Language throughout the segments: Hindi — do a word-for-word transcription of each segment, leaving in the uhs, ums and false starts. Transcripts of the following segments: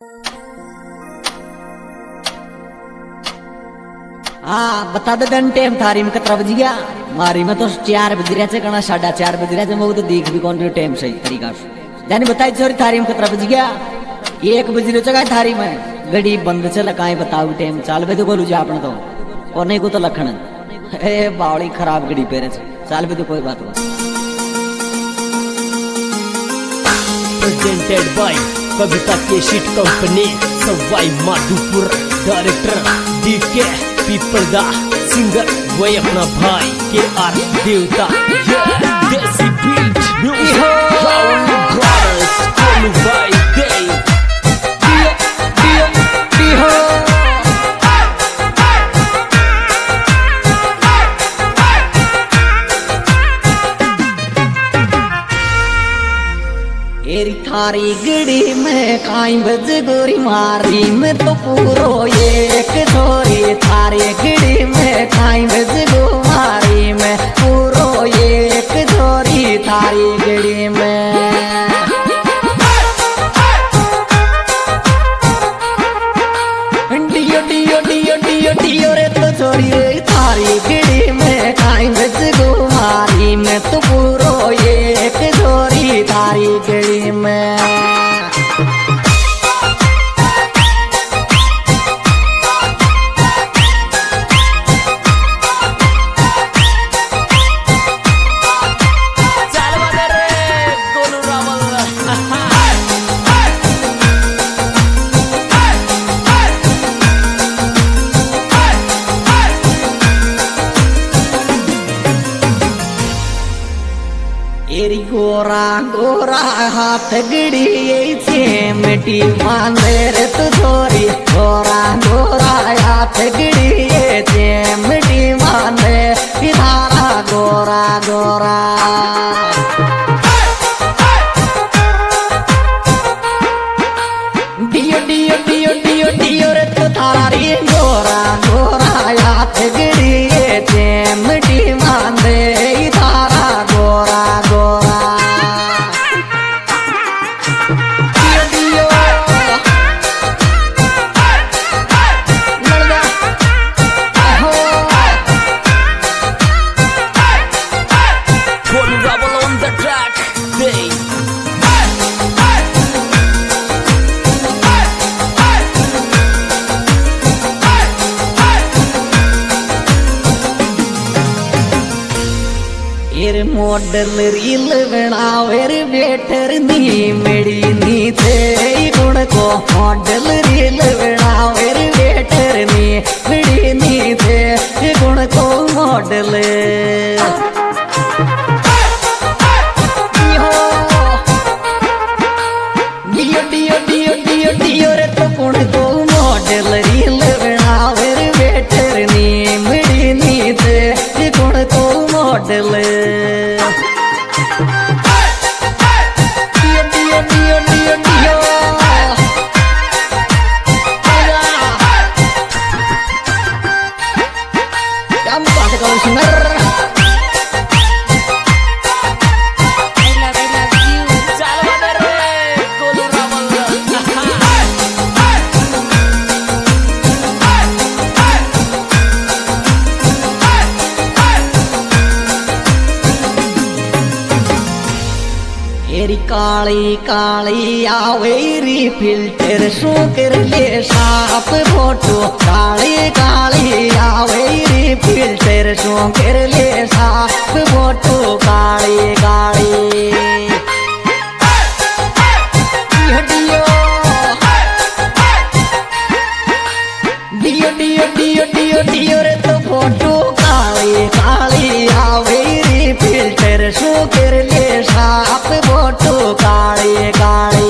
हाँ बता दे दिन टाइम थारी में कतरा बज गया। मारी में तो चार बज रहे थे कना साढ़ा चार बज रहे थे मैं तो देख भी कौन टाइम सही तरीका से जानी बताई छोरी थारी में कतरा बज गया। एक बज रहे चगा थारी में गड़ी बंद चल काई बताओ टाइम चाल बे तो बोलू जा अपन तो और नहीं को तो लखन ए बावड़ी खराब गड़ी पेरे चाल बे तो कोई बात हुआ। प्रेजेंटेड बाय कविता केशिट company Sawai Madhopur director DK पीपल दा सिंगर वही अपना भाई के आर देवता देसी बीट म्यूजिक राउंड ब्रदर्स कोलू भाई दे दियो दियो दियो एरी थारी गड़ी में काई बज गोरी मारी में तो पूरो एक छोरी थारी गड़ी में काई बज गो मारी में पूरो एक छोरी थारी गड़ी में डियो डियो डियो डियो डियो रे तो छोरी रे थारी गड़ी में काई बज गो मारी में तो पूरो एक छोरी थारी गड़ी में एरी गोरा गोरा हाथ गड़ी चेमटी मांदे रे तू छोरी गोरा गोरा हाथ गड़ी चेमटी मांदे इधारा गोरा गोरा डियो डियो डियो डियो डियो रे तू थारा रे गोरा गोरा हाथ गड़ी चेमटी मांदे इधारा गोरा गोरा डियो डियो लड़गा हो कोलू रबल ऑन द ट्रैक दे एर मॉडल रील बनावेर बेटर नी मेरी नी थे गुण को मॉडल रील बनावेर बेटर नी मेरी नी थे गुण को मॉडल डियो डियो डियो डियो डियो रे तो गुण को मॉडल रील बनावेर बेटर नी मेरी नी थे गुण को मॉडल डियो डियो डियो डियो डियो क्या बात करो सुनर एरी काली काली आवेरी फिल्टर शो कर ले साफ फोटो काली काली आवेरी फिल्टर शो कर ले साफ फोटो काली काली डियो डियो डियो डियो डियो डियो रे तो फोटो काली काली आवेरी फिल्टर शो कर ले साफ फोटो काली काली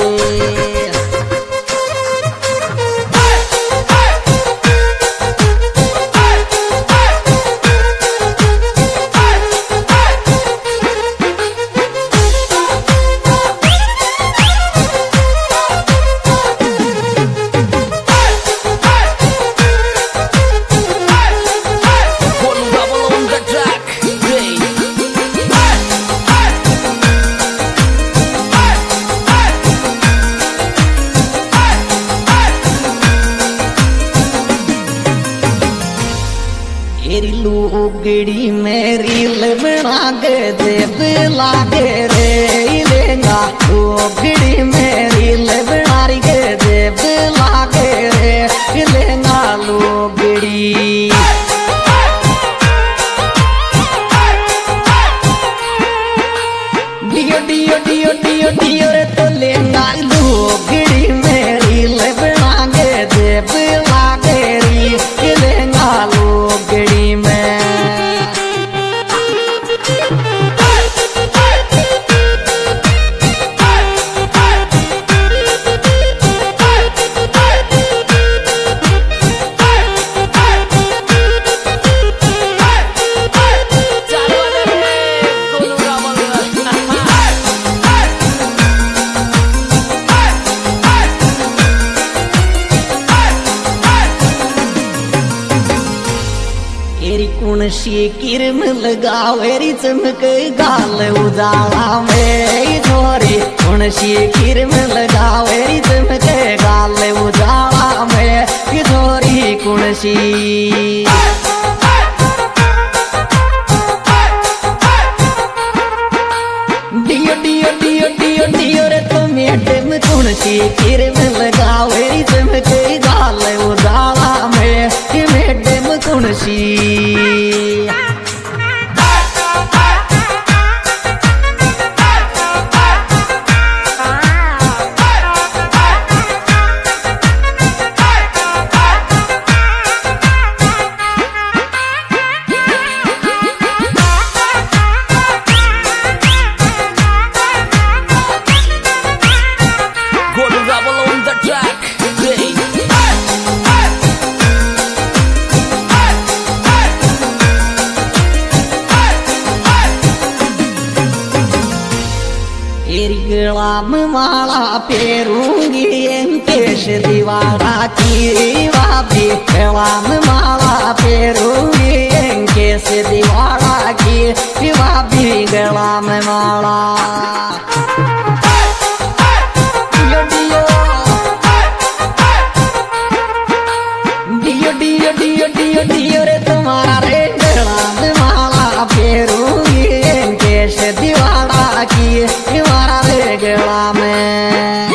लुगड़ी मेरी बना के देव लागे रे लेंगा लुगड़ी मेरी बना के देव लागे रे लेंगा लुगड़ी डियो डियो डियो डियो डियो रे तो लेंगा लुगड़ी मेरी बना के देव लागे रे लेंगा लुगड़ी में सी किरम लगावेरी चमक गाल उजाला में छोरी कौन सी किरम लगावेरी चमक गाल उजाला में छोरी कौन सी डियो डियो डियो डियो डियो रे तो मैडम कौन सी किरम लगावेरी चमक गाल उजाला में मैडम कौन सी गलाम माला पेरूंगी केश दीवारा की वाबी गलाम माला पेरूंगी केश दीवारा की वाबी गलाम माला डियो डियो डियो डियो डियो डियो रे तुम्हारे गलाम माला पेरूंगी केश दीवारा की दीवारा गला में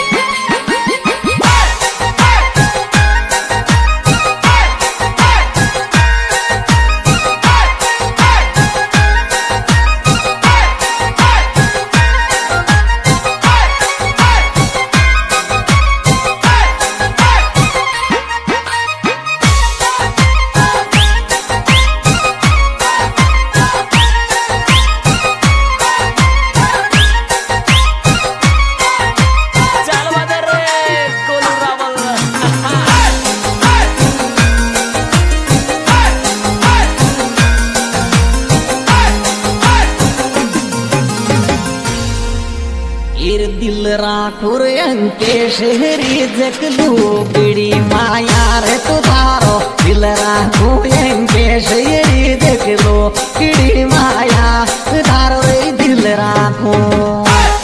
दिल राठौर अंके शहरी जकलू बिड़ी माया रे तुधारो दिल राठौर अंके शहरी जकलू बिड़ी माया तुधारो रे दिल राठौर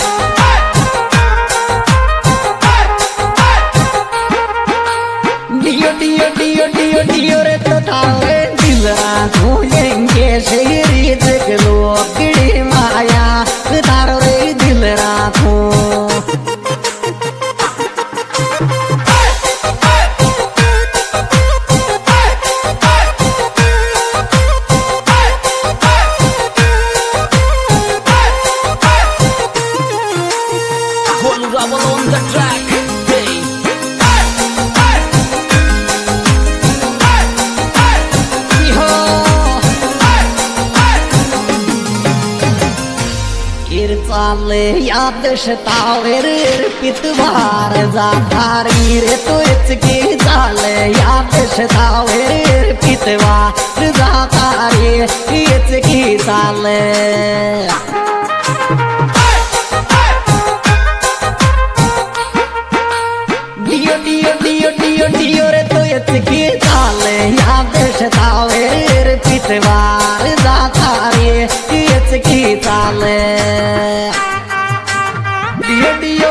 डियो डियो डियो डियो डियो रे तुधारो रे दिल राठौर अंके शहरी जकलू बिड़ी माया तुधारो रे दिल Rathore on the track, hey. चाले याद शतावे रे पितवार जाधारी रे तो इचकी चाले याद शतावे रे पितवार जाधारी इचकी चाले डियो डियो डियो डियो डियो रे तो इचकी चाले याद शतावे रे पितवार जाधारी इचकी चाले डियो डियो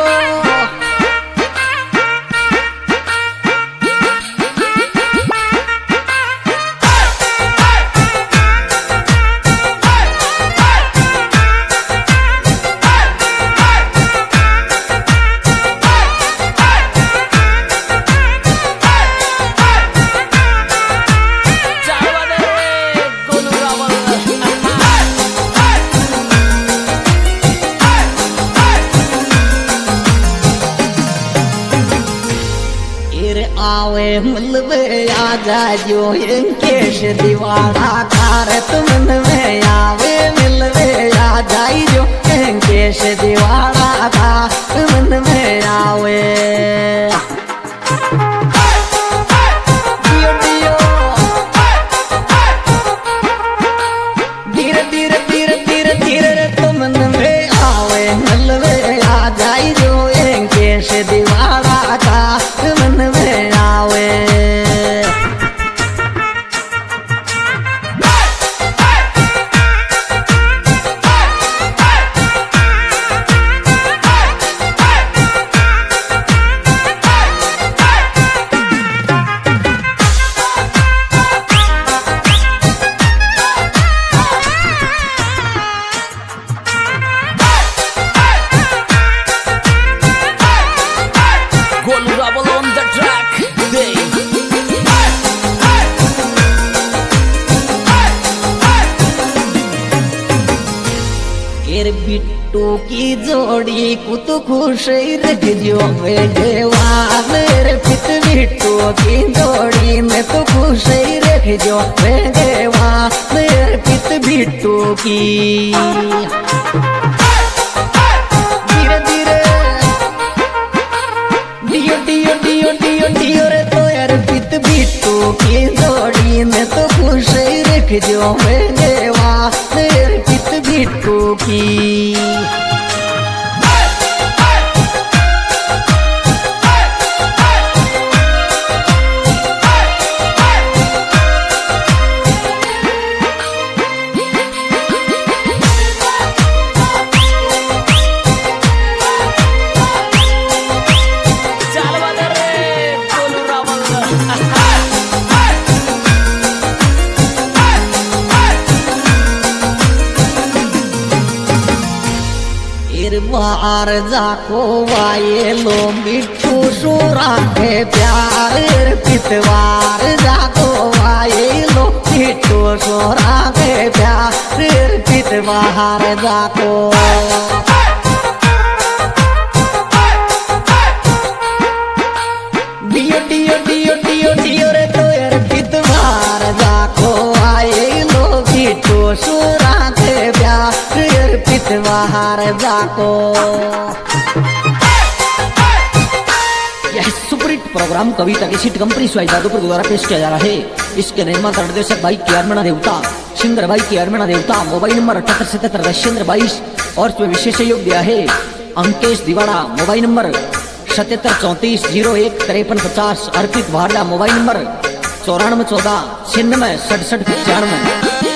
आवे मिलवे आ जाजो अंकेश दिवाड़ा कार तुमन में आवे मिलवे आ जाइयो अंकेश दिवाड़ा का तुमन में आवे दियो दियो धीरे धीरे धीरे धीरे धीरे तुमन में आवे मिलवे आ जाइयो अंकेश दिवाड़ा का तुमन में आवे Golu Rabble on the track. Day. केर बिट्टू की जोड़ी कुत खुश रख जो बेवा मेरे पित बिट्टू की जोड़ी में तो खुश रख जो बेवा मेरे पित बिट्टू की धीरे धीरे डियो डियो डियो डियो डियो रे तो यार पित बिट्टू की जोड़ी में तो खुश रख जो बेवा मेरे पित बिट्टू की चल बदे रे गोलू रावल बार जाको वाये लो मिठू सुरा के प्यार पितवार जाको वाये लो मिठू सुरा के प्यार पितवार जाको डियो डियो डियो डियो डियो रे तो यार पितवार जाको आए लो मिठू सुरा के प्यार पितवार जाको यह सुपरहिट प्रोग्राम कविता की सीट कंपनी स्वाई जादवपुर द्वारा पेश किया जा रहा है। इसके निर्माता निर्देशक भाई के अरमणा देवता, सिंगर भाई के अरमणा देवता। मोबाइल नंबर अठहत्तर सतहत्तर दशेंद्र बाईस और इसमें विशेष सहयोग दिया है अंकेश दिवाड़ा। मोबाइल नंबर सतहत्तर चौंतीस जीरो एक तिरपन पचास। अर्पित भारदा मोबाइल नंबर चौरानवे चौदह छिन्नवे सड़सठ पचानवे।